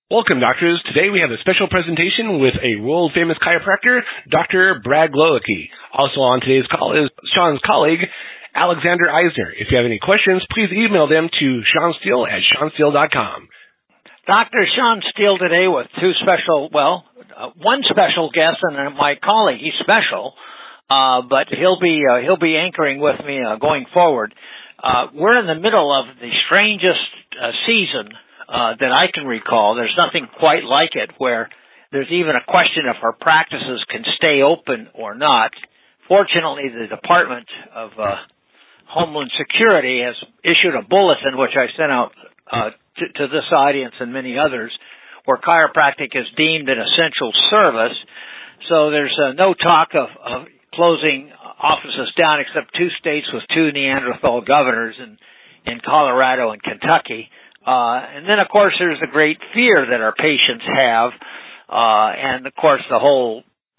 Welcome, doctors. Today we have a special presentation with a world-famous chiropractor, Dr. Brad Glowacki. Also on today's call is Sean's colleague, Alexander Eisner. If you have any questions, please email them to seansteele@seansteele.com. Dr. Sean Steele today with one special guest and my colleague. He's special, but he'll be anchoring with me going forward. We're in the middle of the strangest season that I can recall. There's nothing quite like it where there's even a question if our practices can stay open or not. Fortunately, the Department of Homeland Security has issued a bulletin, which I sent out to this audience and many others, where chiropractic is deemed an essential service. So there's no talk of closing offices down except two states with two Neanderthal governors in Colorado and Kentucky. And then, of course, there's the great fear that our patients have, and of course, the whole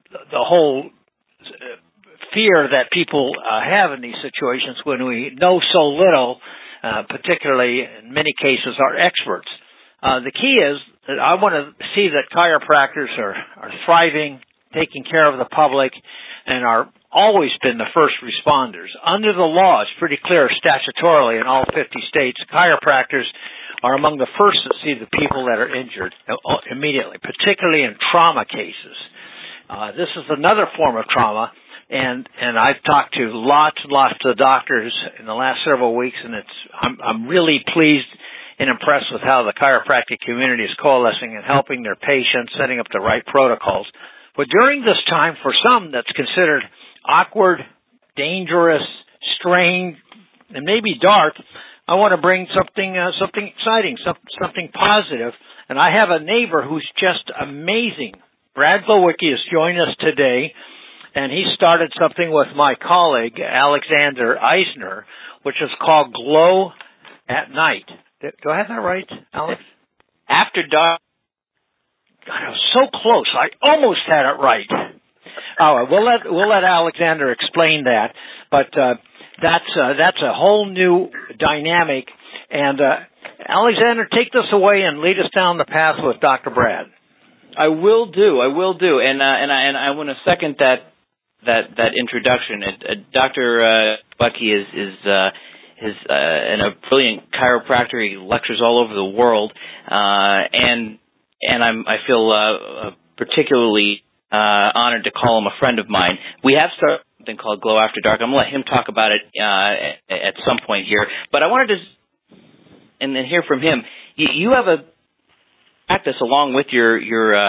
fear that people have in these situations when we know so little, particularly in many cases, our experts. The key is that I want to see that chiropractors are thriving, taking care of the public, and are always been the first responders. Under the law, it's pretty clear statutorily in all 50 states, chiropractors are among the first to see the people that are injured immediately, particularly in trauma cases. This is another form of trauma, and I've talked to lots and lots of doctors in the last several weeks, and I'm really pleased and impressed with how the chiropractic community is coalescing and helping their patients, setting up the right protocols. But during this time, for some, that's considered awkward, dangerous, strange, and maybe dark, I want to bring something exciting, something positive. And I have a neighbor who's just amazing. Brad Glowacki has joined us today, and he started something with my colleague, Alexander Eisner, which is called Glow at Night. Do I have that right, Alex? After dark. God, I was so close. I almost had it right. All right, we'll let Alexander explain that, but that's a whole new dynamic. And Alexander, take this away and lead us down the path with Dr. Brad. I will do, and I want to second that introduction. Dr. Bucky is a brilliant chiropractor. He lectures all over the world, and I feel particularly honored to call him a friend of mine. We have started something called Glow After Dark. I'm going to let him talk about it at some point here. But I wanted to and then hear from him. You have a practice along with your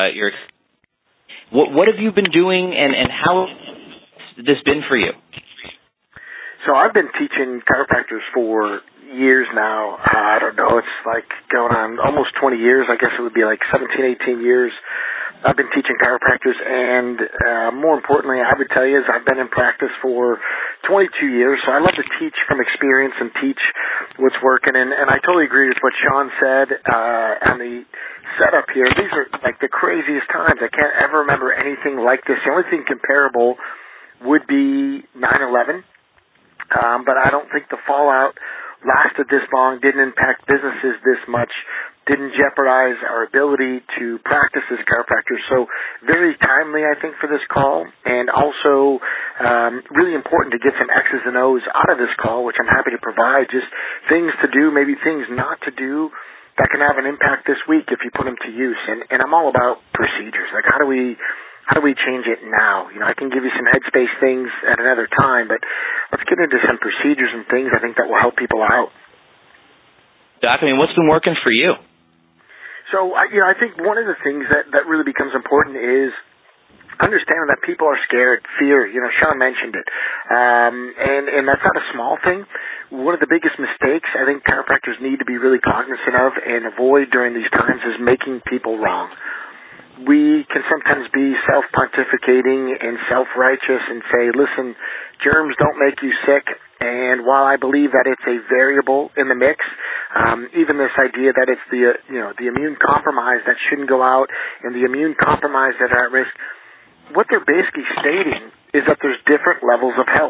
what have you been doing, and how has this been for you? So I've been teaching chiropractors for years now. I don't know, it's like going on almost 20 years. I guess it would be like 17, 18 years. I've been teaching chiropractors, and more importantly, I would tell you is I've been in practice for 22 years, so I love to teach from experience and teach what's working, and I totally agree with what Sean said on the setup here. These are like the craziest times. I can't ever remember anything like this. The only thing comparable would be 9/11, but I don't think the fallout lasted this long, didn't impact businesses this much, didn't jeopardize our ability to practice as chiropractors. So very timely, I think, for this call, and also really important to get some X's and O's out of this call, which I'm happy to provide, just things to do, maybe things not to do that can have an impact this week if you put them to use. And I'm all about procedures. Like, how do we change it now? You know, I can give you some headspace things at another time, but let's get into some procedures and things I think that will help people out. Doc, what's been working for you? So, I think one of the things that really becomes important is understanding that people are scared, fear. Sean mentioned it. And that's not a small thing. One of the biggest mistakes I think chiropractors need to be really cognizant of and avoid during these times is making people wrong. We can sometimes be self-pontificating and self-righteous and say, listen, germs don't make you sick. And while I believe that it's a variable in the mix, even this idea that it's the immune compromised that shouldn't go out and the immune compromised that are at risk, what they're basically stating is that there's different levels of health.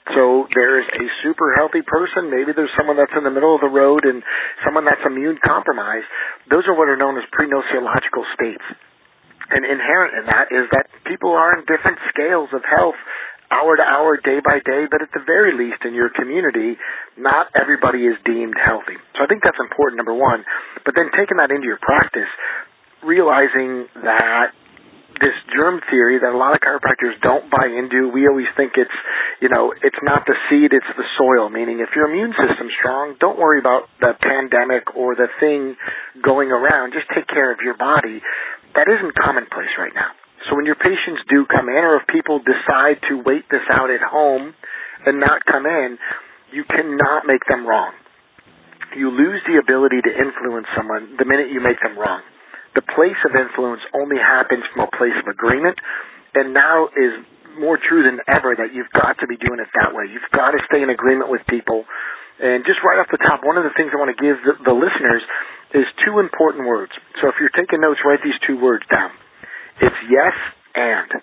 So there's a super healthy person, maybe there's someone that's in the middle of the road and someone that's immune compromised. Those are what are known as pre-nociological states. And inherent in that is that people are in different scales of health, hour to hour, day by day, but at the very least in your community, not everybody is deemed healthy. So I think that's important, number one. But then taking that into your practice, realizing that this germ theory that a lot of chiropractors don't buy into, we always think it's, it's not the seed, it's the soil, meaning if your immune system's strong, don't worry about the pandemic or the thing going around, just take care of your body. That isn't commonplace right now. So when your patients do come in, or if people decide to wait this out at home and not come in, you cannot make them wrong. You lose the ability to influence someone the minute you make them wrong. The place of influence only happens from a place of agreement, and now is more true than ever that you've got to be doing it that way. You've got to stay in agreement with people. And just right off the top, one of the things I want to give the listeners is two important words. So if you're taking notes, write these two words down. It's yes and.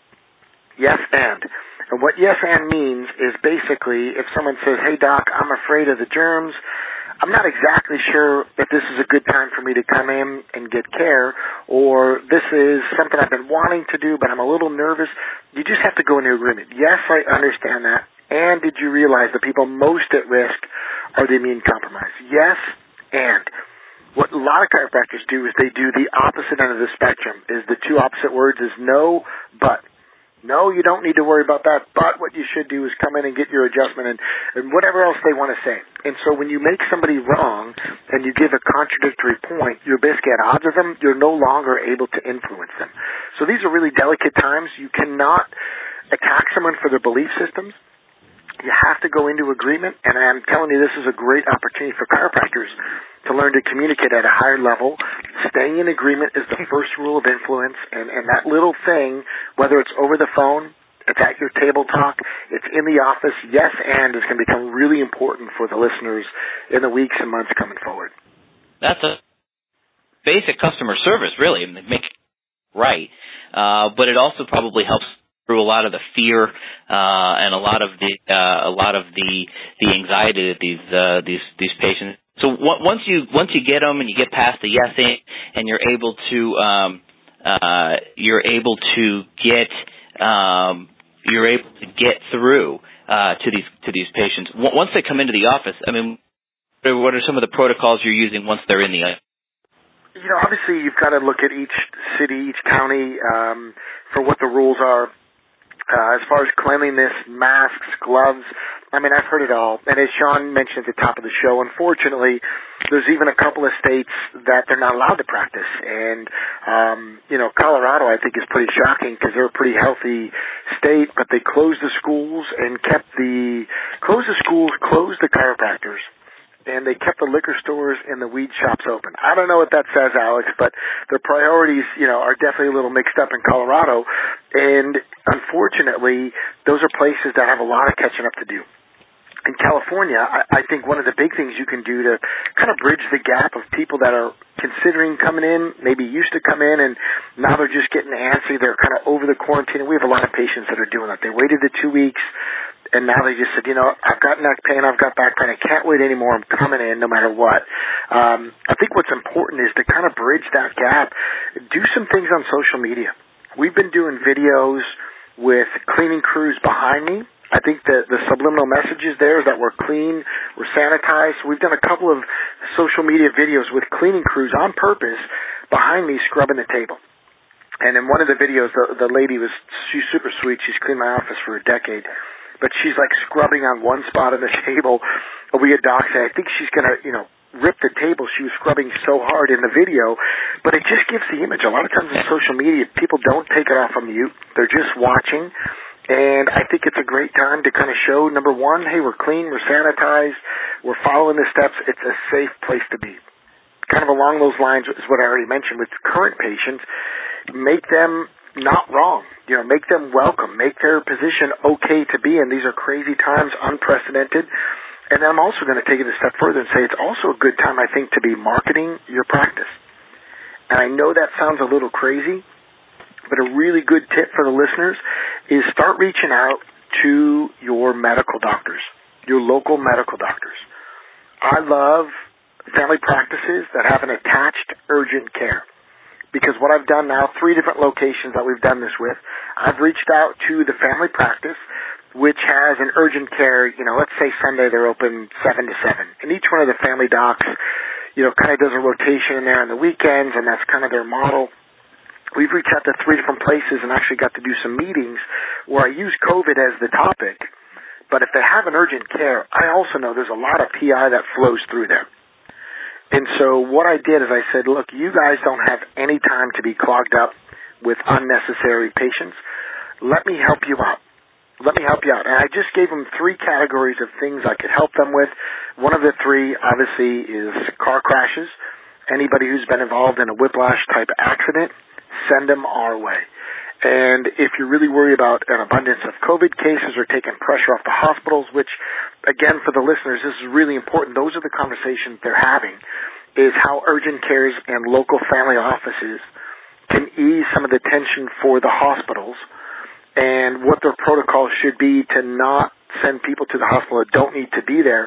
Yes and. And what yes and means is basically if someone says, hey, doc, I'm afraid of the germs, I'm not exactly sure if this is a good time for me to come in and get care, or this is something I've been wanting to do, but I'm a little nervous. You just have to go into agreement. Yes, I understand that. And did you realize the people most at risk are the immune compromised? Yes, and. What a lot of chiropractors do is they do the opposite end of the spectrum. Is the two opposite words is no, but. No, you don't need to worry about that, but what you should do is come in and get your adjustment and whatever else they want to say. And so when you make somebody wrong and you give a contradictory point, you're basically at odds with them. You're no longer able to influence them. So these are really delicate times. You cannot attack someone for their belief systems. You have to go into agreement, and I'm telling you, this is a great opportunity for chiropractors to learn to communicate at a higher level. Staying in agreement is the first rule of influence, and that little thing, whether it's over the phone, it's at your table talk, it's in the office, yes and is going to become really important for the listeners in the weeks and months coming forward. That's a basic customer service, really, and make it right. But it also probably helps through a lot of the fear and a lot of the anxiety that these patients. So once you get them and you get past the yes and you're able to get through to these patients. Once they come into the office, I mean, what are some of the protocols you're using once they're in the office? Obviously you've got to look at each city, each county for what the rules are. As far as cleanliness, masks, gloves, I mean, I've heard it all. And as Sean mentioned at the top of the show, unfortunately, there's even a couple of states that they're not allowed to practice. And, Colorado, I think, is pretty shocking because they're a pretty healthy state, but they closed the schools and closed the chiropractors. And they kept the liquor stores and the weed shops open. I don't know what that says, Alex, but their priorities, are definitely a little mixed up in Colorado. And unfortunately, those are places that have a lot of catching up to do. In California, I think one of the big things you can do to kind of bridge the gap of people that are considering coming in, maybe used to come in, and now they're just getting antsy, they're kind of over the quarantine. And we have a lot of patients that are doing that. They waited the 2 weeks. And now they just said, I've got neck pain, I've got back pain, I can't wait anymore, I'm coming in no matter what. I think what's important is to kind of bridge that gap. Do some things on social media. We've been doing videos with cleaning crews behind me. I think the subliminal messages there is that we're clean, we're sanitized. We've done a couple of social media videos with cleaning crews on purpose behind me scrubbing the table. And in one of the videos, the lady she's super sweet. She's cleaned my office for a decade. But she's like scrubbing on one spot on the table. We had docs say, I think she's going to, rip the table. She was scrubbing so hard in the video. But it just gives the image. A lot of times in social media, people don't take it off on mute. They're just watching. And I think it's a great time to kind of show, number one, hey, we're clean, we're sanitized, we're following the steps. It's a safe place to be. Kind of along those lines is what I already mentioned with current patients. Make them not wrong. Make them welcome. Make their position okay to be in. These are crazy times, unprecedented. And I'm also going to take it a step further and say it's also a good time, I think, to be marketing your practice. And I know that sounds a little crazy, but a really good tip for the listeners is start reaching out to your medical doctors, your local medical doctors. I love family practices that have an attached urgent care, because what I've done now, 3 different locations that we've done this with, I've reached out to the family practice, which has an urgent care, let's say Sunday they're open 7 to 7. And each one of the family docs, kind of does a rotation in there on the weekends, and that's kind of their model. We've reached out to 3 different places and actually got to do some meetings where I use COVID as the topic. But if they have an urgent care, I also know there's a lot of PI that flows through there. And so what I did is I said, look, you guys don't have any time to be clogged up with unnecessary patients. Let me help you out. Let me help you out. And I just gave them 3 categories of things I could help them with. One of the 3, obviously, is car crashes. Anybody who's been involved in a whiplash-type accident, send them our way. And if you're really worried about an abundance of COVID cases or taking pressure off the hospitals, which, again, for the listeners, this is really important. Those are the conversations they're having, is how urgent cares and local family offices can ease some of the tension for the hospitals and what their protocol should be to not send people to the hospital that don't need to be there.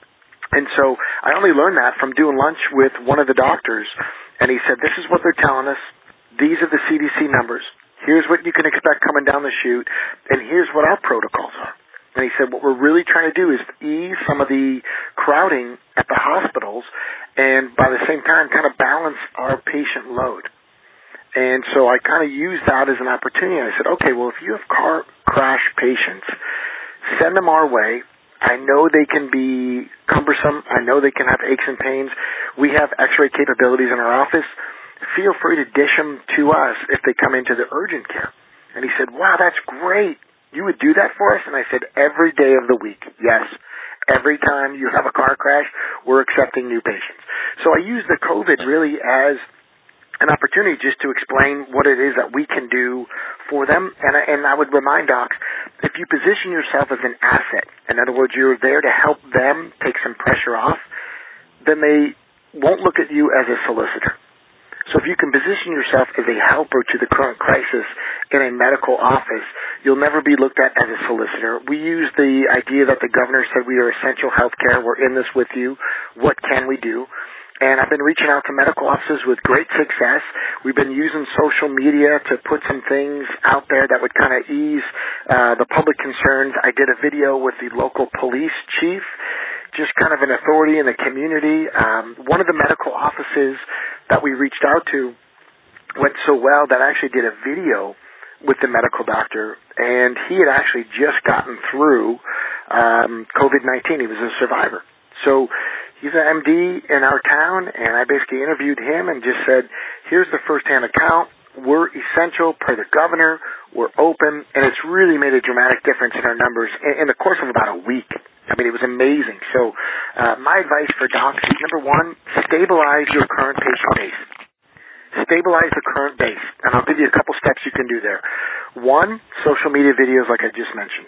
And so I only learned that from doing lunch with one of the doctors, and he said, this is what they're telling us. These are the CDC numbers. Here's what you can expect coming down the chute, and here's what our protocols are. And he said, what we're really trying to do is ease some of the crowding at the hospitals and by the same time kind of balance our patient load. And so I kind of used that as an opportunity. I said, okay, well, if you have car crash patients, send them our way. I know they can be cumbersome. I know they can have aches and pains. We have x-ray capabilities in our office. Feel free to dish them to us if they come into the urgent care. And he said, wow, that's great. You would do that for us? And I said, every day of the week, yes. Every time you have a car crash, we're accepting new patients. So I use the COVID really as an opportunity just to explain what it is that we can do for them. And I would remind docs, if you position yourself as an asset, in other words, you're there to help them take some pressure off, then they won't look at you as a solicitor. So if you can position yourself as a helper to the current crisis in a medical office, you'll never be looked at as a solicitor. We use the idea that the governor said we are essential health care. We're in this with you. What can we do? And I've been reaching out to medical offices with great success. We've been using social media to put some things out there that would kind of ease the public concerns. I did a video with the local police chief, just kind of an authority in the community. One of the medical offices that we reached out to went so well that I actually did a video with the medical doctor, and he had actually just gotten through COVID-19. He was a survivor. So he's an MD in our town, and I basically interviewed him and just said, here's the first-hand account. We're essential per the governor. We're open, and it's really made a dramatic difference in our numbers in the course of about a week. I mean, it was amazing. So my advice for docs is, number 1, stabilize your current patient base. Stabilize the current base. And I'll give you a couple steps you can do there. 1, social media videos like I just mentioned.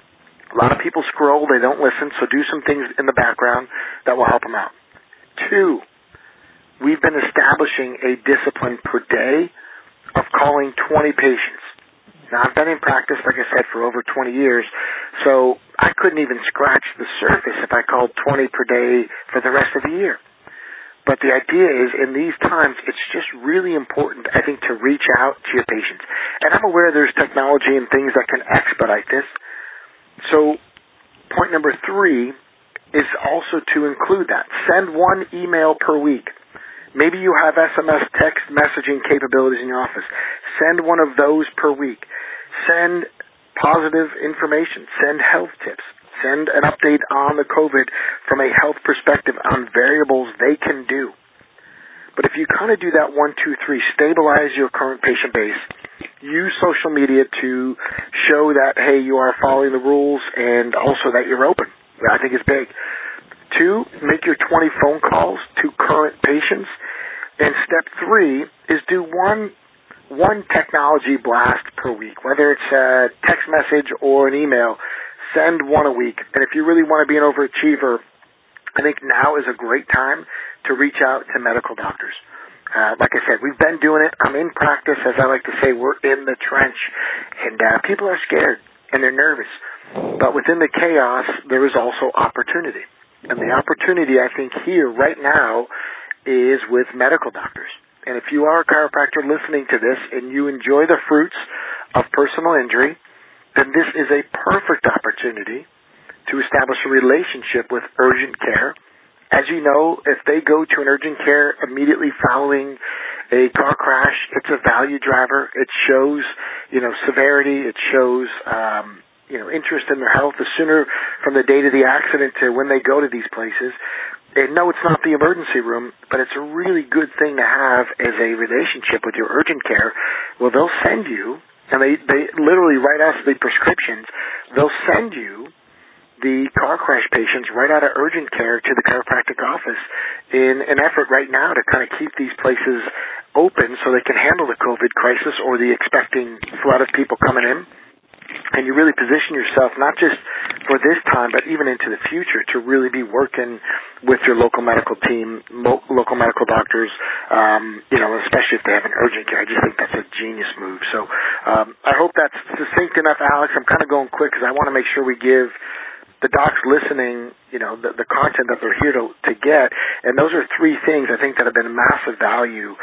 A lot of people scroll, they don't listen, so do some things in the background that will help them out. 2, we've been establishing a discipline per day of calling 20 patients. Now, I've been in practice, like I said, for over 20 years, so I couldn't even scratch the surface if I called 20 per day for the rest of the year. But the idea is, in these times, it's just really important, I think, to reach out to your patients. And I'm aware there's technology and things that can expedite this. So point number 3 is also to include that. Send 1 email per week. Maybe you have SMS text messaging capabilities in your office. Send 1 of those per week. Send positive information. Send health tips. Send an update on the COVID from a health perspective on variables they can do. But if you kind of do that 1, 2, 3, stabilize your current patient base. Use social media to show that, hey, you are following the rules and also that you're open. I think it's big. 2, make your 20 phone calls to current patients. And step 3 is do one technology blast per week, whether it's a text message or an email. Send 1 a week. And if you really want to be an overachiever, I think now is a great time to reach out to medical doctors. Like I said, we've been doing it. I'm in practice, as I like to say. We're in the trench. And people are scared, and they're nervous. But within the chaos, there is also opportunity. And the opportunity, I think, here right now is with medical doctors. And if you are a chiropractor listening to this and you enjoy the fruits of personal injury, then this is a perfect opportunity to establish a relationship with urgent care. As you know, if they go to an urgent care immediately following a car crash, it's a value driver. It shows, severity. It shows, interest in their health. The sooner from the date of the accident to when they go to these places. And no, it's not the emergency room, but it's a really good thing to have as a relationship with your urgent care. Well, they'll send you, and they literally write us the prescriptions. They'll send you the car crash patients right out of urgent care to the chiropractic office in an effort right now to kind of keep these places open so they can handle the COVID crisis or the expecting flood of people coming in. And you really position yourself not just for this time, but even into the future to really be working with your local medical team, local medical doctors, especially if they have an urgent care. I just think that's a genius move. So I hope that's succinct enough, Alex. I'm kind of going quick because I want to make sure we give the docs listening, the content that they're here to get. And those are three things I think that have been massive value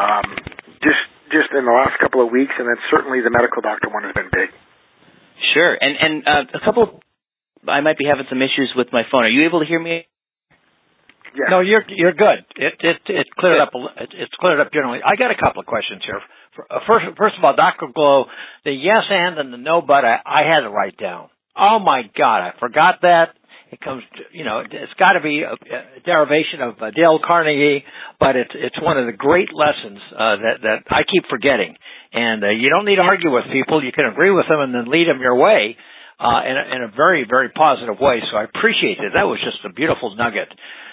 just in the last couple of weeks, and then certainly the medical doctor one has been big. Sure. And a couple, I might be having some issues with my phone. Are you able to hear me? Yeah. No, you're good. It cleared up. It's cleared up generally. I got a couple of questions here. First of all, Dr. Glow, the yes and the no but I had to write down. Oh my God, I forgot that. It comes to, it's got to be a derivation of Dale Carnegie, but it's one of the great lessons that I keep forgetting. And you don't need to argue with people. You can agree with them and then lead them your way in a very, very positive way. So I appreciate it. That was just a beautiful nugget.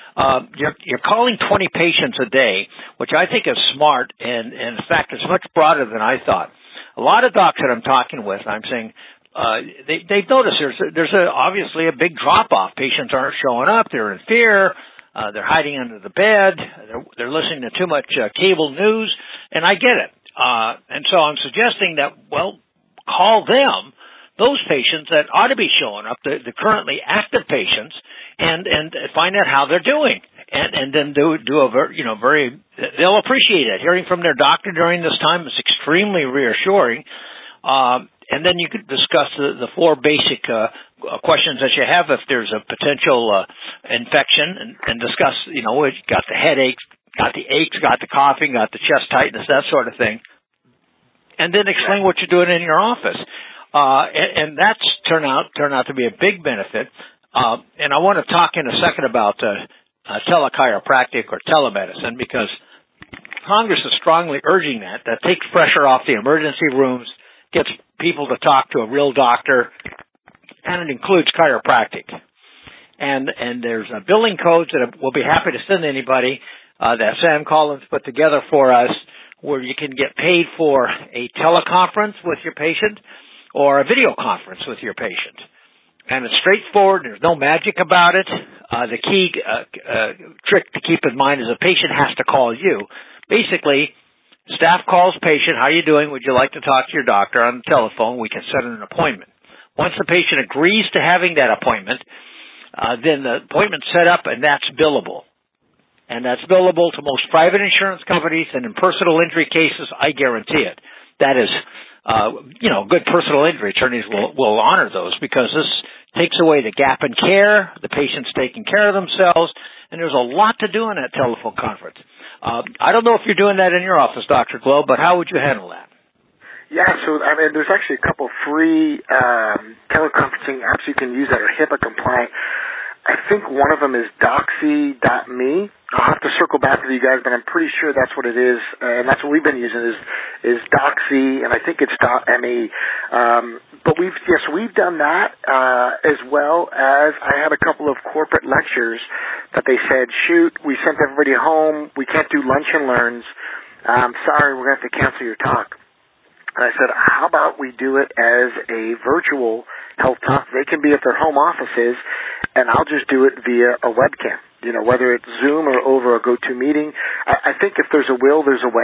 You're calling 20 patients a day, which I think is smart, and in fact, it's much broader than I thought. A lot of docs that I'm talking with, I'm saying, they've noticed there's obviously a big drop-off. Patients aren't showing up. They're in fear. They're hiding under the bed. They're listening to too much cable news, and I get it. And so I'm suggesting that, call them, those patients that ought to be showing up, the currently active patients, and find out how they're doing. And then do a very, they'll appreciate it. Hearing from their doctor during this time is extremely reassuring. And then you could discuss the four basic questions that you have if there's a potential infection, and discuss, got the headaches, got the aches, got the coughing, got the chest tightness, that sort of thing. And then explain what you're doing in your office. And that's turned out to be a big benefit. And I want to talk in a second about telechiropractic or telemedicine, because Congress is strongly urging that takes pressure off the emergency rooms, gets people to talk to a real doctor, and it includes chiropractic. And there's billing codes that we'll be happy to send anybody that Sam Collins put together for us, where you can get paid for a teleconference with your patient or a video conference with your patient. And it's straightforward. There's no magic about it. The key trick to keep in mind is a patient has to call you. Basically, staff calls patient, how you doing? Would you like to talk to your doctor on the telephone? We can set an appointment. Once the patient agrees to having that appointment, then the appointment's set up, and that's billable. And that's billable to most private insurance companies, and in personal injury cases, I guarantee it. That is, good personal injury attorneys will honor those, because this takes away the gap in care, the patient's taking care of themselves, and there's a lot to do in that telephone conference. I don't know if you're doing that in your office, Dr. Glow, but how would you handle that? Yeah, so there's actually a couple free teleconferencing apps you can use that are HIPAA compliant. I think one of them is Doxy.me. I'll have to circle back with you guys, but I'm pretty sure that's what it is, and that's what we've been using is Doxy, and I think it's .me. But we've done that as well as I had a couple of corporate lectures that they said, shoot, we sent everybody home, we can't do lunch and learns. Sorry, we're going to have to cancel your talk. And I said, how about we do it as a virtual health talk? They can be at their home offices, and I'll just do it via a webcam, whether it's Zoom or over a GoToMeeting. I think if there's a will, there's a way.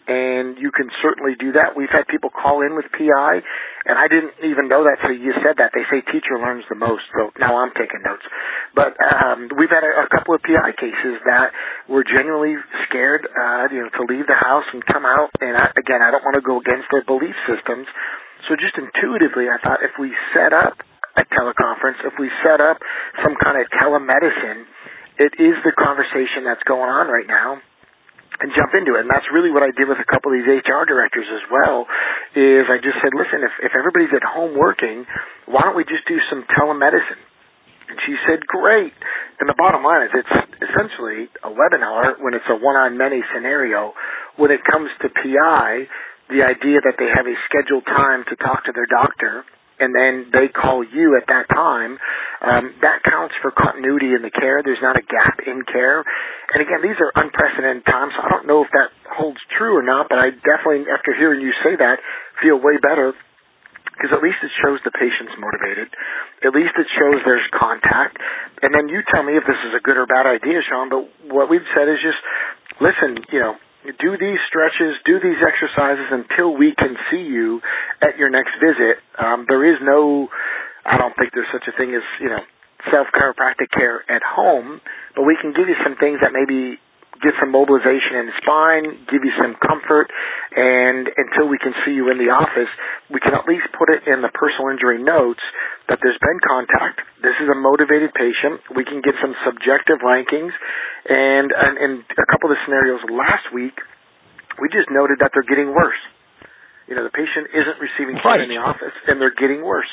and you can certainly do that. We've had people call in with PI, and I didn't even know that, so you said that. They say teacher learns the most, so now I'm taking notes. But we've had a couple of PI cases that were genuinely scared to leave the house and come out, and I don't want to go against their belief systems. So just intuitively, I thought if we set up a teleconference, if we set up some kind of telemedicine, it is the conversation that's going on right now, and jump into it. And that's really what I did with a couple of these HR directors as well, is I just said, listen, if everybody's at home working, why don't we just do some telemedicine? And she said, great. And the bottom line is it's essentially a webinar when it's a one-on-many scenario. When it comes to PI, the idea that they have a scheduled time to talk to their doctor, and then they call you at that time, that counts for continuity in the care. There's not a gap in care. And again, these are unprecedented times, so I don't know if that holds true or not, but I definitely, after hearing you say that, feel way better, because at least it shows the patient's motivated. At least it shows there's contact. And then you tell me if this is a good or bad idea, Sean, but what we've said is just, listen, do these stretches, do these exercises until we can see you at your next visit. There is no, I don't think there's such a thing as, self-chiropractic care at home, but we can give you some things that maybe get some mobilization in the spine, give you some comfort, and until we can see you in the office, we can at least put it in the personal injury notes that there's been contact. This is a motivated patient. We can get some subjective rankings, and in a couple of the scenarios last week, we just noted that they're getting worse. The patient isn't receiving care in the office, and they're getting worse.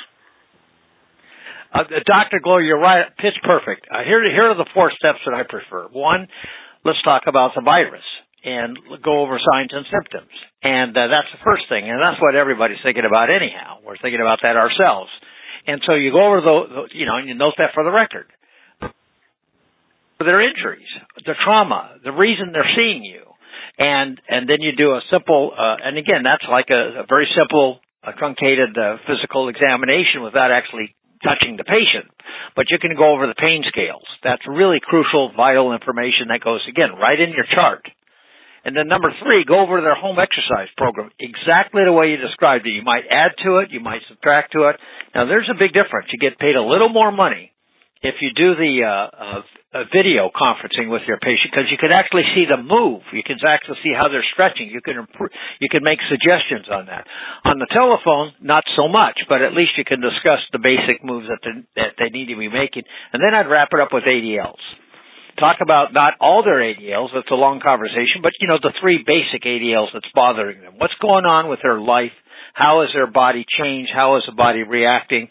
Dr. Glow, you're right. Pitch perfect. Here are the 4 steps that I prefer. 1, let's talk about the virus and go over signs and symptoms. And that's the first thing, and that's what everybody's thinking about anyhow. We're thinking about that ourselves. And so you go over and you note that for the record. For their injuries, the trauma, the reason they're seeing you. And then you do a simple, and again, that's like a very simple, truncated physical examination without actually touching the patient. But you can go over the pain scales. That's really crucial, vital information that goes, again, right in your chart. And then number 3, go over their home exercise program exactly the way you described it. You might add to it. You might subtract to it. Now, there's a big difference. You get paid a little more money if you do the video conferencing with your patient, because you can actually see them move. You can actually see how they're stretching. You can make suggestions on that. On the telephone, not so much, but at least you can discuss the basic moves that they need to be making. And then I'd wrap it up with ADLs. Talk about not all their ADLs, that's a long conversation, but the 3 basic ADLs that's bothering them. What's going on with their life? How has their body changed? How is the body reacting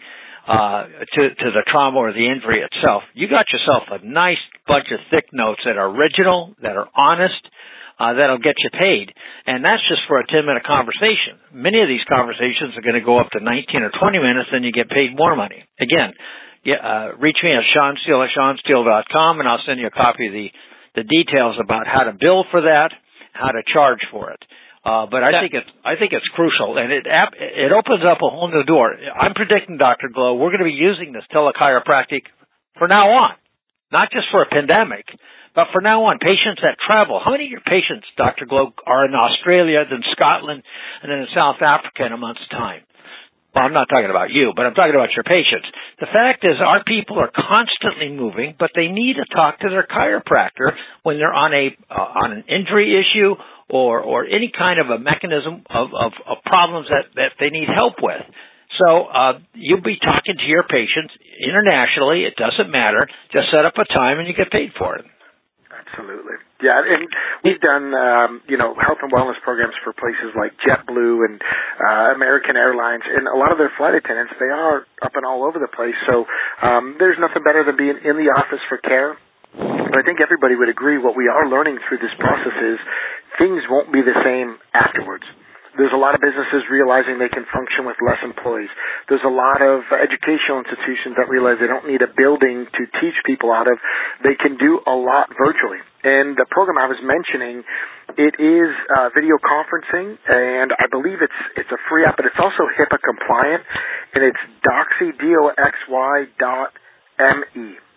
to the trauma or the injury itself? You got yourself a nice bunch of thick notes that are original, that are honest, that'll get you paid. And that's just for a 10-minute conversation. Many of these conversations are going to go up to 19 or 20 minutes, then you get paid more money. Again, reach me at SeanSteele@SeanSteele.com, and I'll send you a copy of the details about how to bill for that, how to charge for it. But I think it's crucial, and it opens up a whole new door. I'm predicting, Dr. Glow, we're going to be using this telechiropractic for now on, not just for a pandemic, but for now on. Patients that travel. How many of your patients, Dr. Glow, are in Australia, then Scotland, and then in South Africa in a month's time? Well, I'm not talking about you, but I'm talking about your patients. The fact is our people are constantly moving, but they need to talk to their chiropractor when they're on an injury issue or any kind of a mechanism of problems that they need help with. So you'll be talking to your patients internationally. It doesn't matter. Just set up a time and you get paid for it. Absolutely. Yeah, and we've done, health and wellness programs for places like JetBlue and American Airlines, and a lot of their flight attendants, they are up and all over the place. So there's nothing better than being in the office for care. But I think everybody would agree what we are learning through this process is things won't be the same afterwards. There's a lot of businesses realizing they can function with less employees. There's a lot of educational institutions that realize they don't need a building to teach people out of. They can do a lot virtually. And the program I was mentioning, it is video conferencing, and I believe it's a free app, but it's also HIPAA compliant, and it's Doxy, DOXY.me.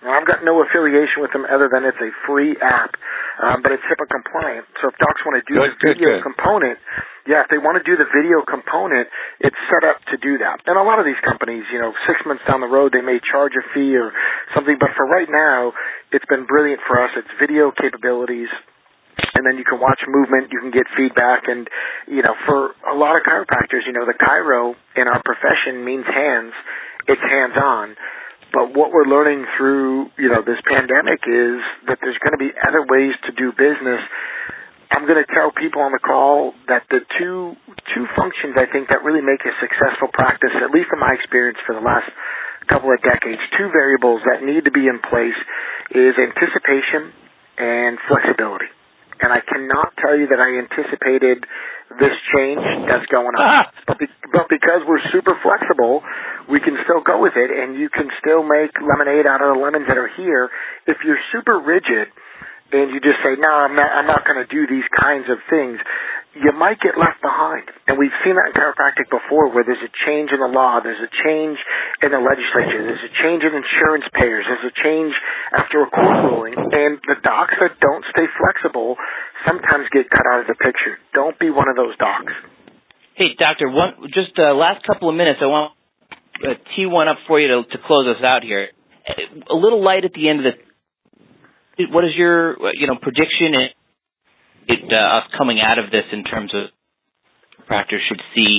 Now, I've got no affiliation with them other than it's a free app, but it's HIPAA compliant. So if docs want to do the video component, if they want to do the video component, it's set up to do that. And a lot of these companies, 6 months down the road, they may charge a fee or something, but for right now, it's been brilliant for us. It's video capabilities. And then you can watch movement, you can get feedback, and, for a lot of chiropractors, the chiro in our profession means hands. It's hands-on. But what we're learning through, this pandemic is that there's going to be other ways to do business. I'm going to tell people on the call that the two functions, I think, that really make a successful practice, at least in my experience for the last couple of decades, two variables that need to be in place is anticipation and flexibility. And I cannot tell you that I anticipated this change that's going on. But because we're super flexible, we can still go with it, and you can still make lemonade out of the lemons that are here. If you're super rigid and you just say, no, I'm not going to do these kinds of things, you might get left behind. And we've seen that in chiropractic before, where there's a change in the law, there's a change in the legislature, there's a change in insurance payers, there's a change after a court ruling, and the docs that don't stay flexible sometimes get cut out of the picture. Don't be one of those docs. Hey, Doctor, last couple of minutes, I want to tee one up for you to close us out here. A little light at the end of what is your prediction us coming out of this in terms of practice should see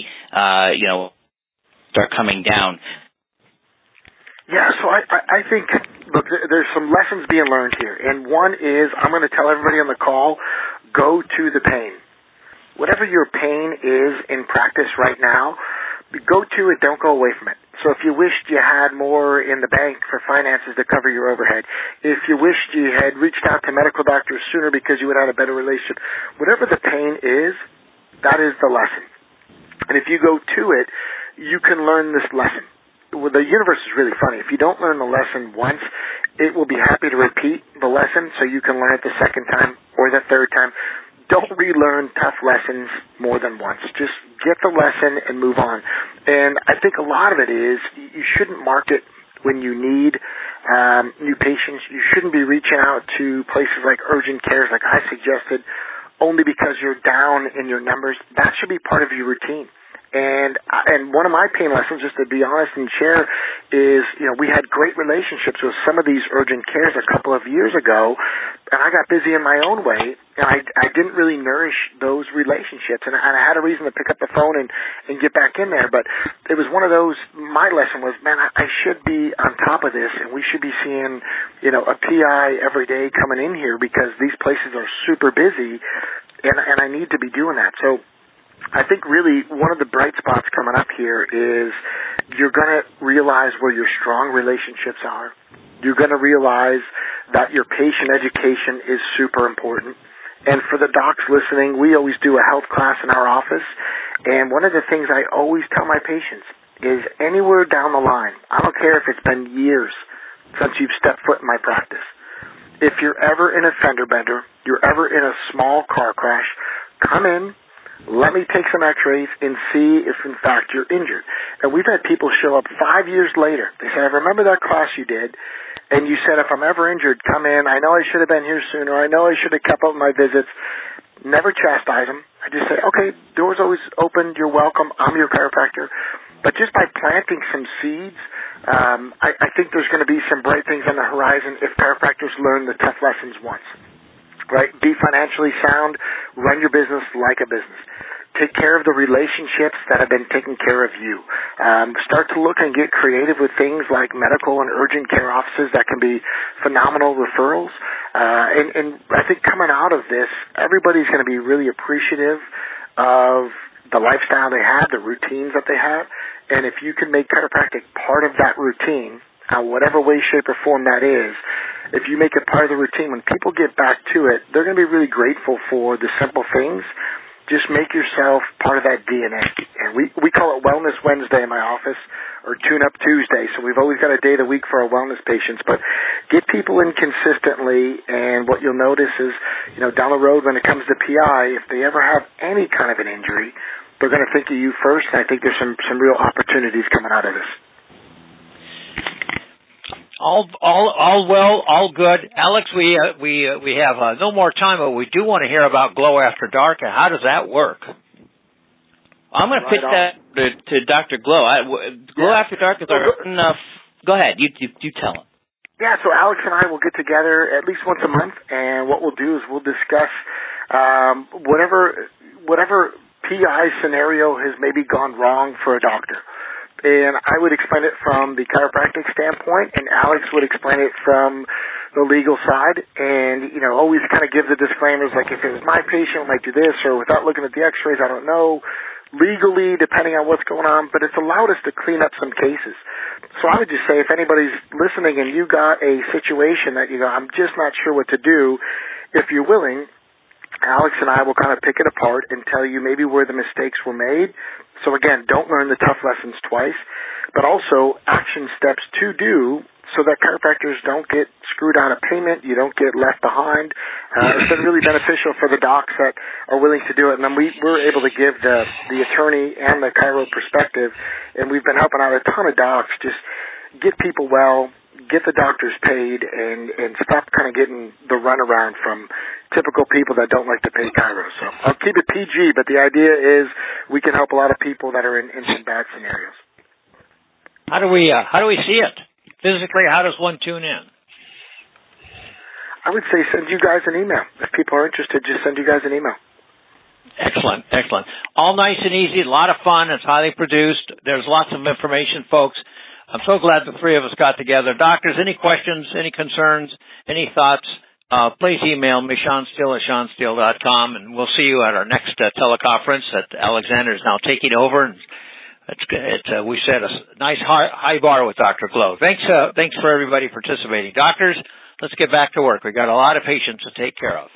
start coming down? Yeah, so I think, look, there's some lessons being learned here. And one is, I'm going to tell everybody on the call, go to the pain. Whatever your pain is in practice right now, go to it, don't go away from it. So if you wished you had more in the bank for finances to cover your overhead, if you wished you had reached out to medical doctors sooner because you would have had a better relationship, whatever the pain is, that is the lesson. And if you go to it, you can learn this lesson. Well, the universe is really funny. If you don't learn the lesson once, it will be happy to repeat the lesson so you can learn it the second time or the third time. Don't relearn tough lessons more than once. Just get the lesson and move on. And I think a lot of it is you shouldn't market when you need new patients. You shouldn't be reaching out to places like urgent cares like I suggested only because you're down in your numbers. That should be part of your routine. And one of my pain lessons, just to be honest and share, is, we had great relationships with some of these urgent cares a couple of years ago, and I got busy in my own way, and I didn't really nourish those relationships, and I had a reason to pick up the phone and get back in there, but it was one of those, my lesson was, man, I should be on top of this, and we should be seeing, a PI every day coming in here because these places are super busy, and I need to be doing that. So I think really one of the bright spots coming up here is you're going to realize where your strong relationships are. You're going to realize that your patient education is super important. And for the docs listening, we always do a health class in our office. And one of the things I always tell my patients is anywhere down the line, I don't care if it's been years since you've stepped foot in my practice, if you're ever in a fender bender, you're ever in a small car crash, come in. Let me take some x-rays and see if, in fact, you're injured. And we've had people show up 5 years later. They say, I remember that class you did, and you said, if I'm ever injured, come in. I know I should have been here sooner. I know I should have kept up my visits. Never chastise them. I just say, okay, door's always open. You're welcome. I'm your chiropractor. But just by planting some seeds, I think there's going to be some bright things on the horizon if chiropractors learn the tough lessons once. Right? Be financially sound. Run your business like a business. Take care of the relationships that have been taking care of you. Start to look and get creative with things like medical and urgent care offices that can be phenomenal referrals. And I think coming out of this, everybody's going to be really appreciative of the lifestyle they have, the routines that they have. And if you can make chiropractic part of that routine, whatever way, shape, or form that is, if you make it part of the routine, when people get back to it, they're going to be really grateful for the simple things. Just make yourself part of that DNA. And we call it Wellness Wednesday in my office, or Tune Up Tuesday. So we've always got a day of the week for our wellness patients. But get people in consistently, and what you'll notice is, down the road when it comes to PI, if they ever have any kind of an injury, they're going to think of you first. And I think there's some real opportunities coming out of this. All well, all good. Alex, we have no more time, but we do want to hear about Glow After Dark. And how does that work? I'm going to pitch that to Dr. Glow. Glow After Dark is our enough. Go ahead. You tell him. Yeah, so Alex and I will get together at least once a month, and what we'll do is we'll discuss whatever PI scenario has maybe gone wrong for a doctor. And I would explain it from the chiropractic standpoint, and Alex would explain it from the legal side, and, always kind of give the disclaimers, like if it was my patient, I might do this, or without looking at the x-rays, I don't know, legally, depending on what's going on, but it's allowed us to clean up some cases. So I would just say if anybody's listening and you got a situation that you go, I'm just not sure what to do, if you're willing, Alex and I will kind of pick it apart and tell you maybe where the mistakes were made. So again, don't learn the tough lessons twice, but also action steps to do so that chiropractors don't get screwed on a payment, you don't get left behind. It's been really beneficial for the docs that are willing to do it. And then we're able to give the attorney and the chiro perspective, and we've been helping out a ton of docs just get people well, get the doctors paid, and stop kind of getting the runaround from typical people that don't like to pay chiro. So I'll keep it PG, but the idea is we can help a lot of people that are in some bad scenarios. How do we see it? Physically, how does one tune in? I would say send you guys an email. If people are interested, just send you guys an email. Excellent. All nice and easy, a lot of fun. It's highly produced. There's lots of information, folks. I'm so glad the three of us got together. Doctors, any questions, any concerns, any thoughts, please email me, Sean Steele at SeanSteele.com, and we'll see you at our next teleconference that Alexander is now taking over. And we set a nice high bar with Dr. Glow. Thanks for everybody participating. Doctors, let's get back to work. We've got a lot of patients to take care of.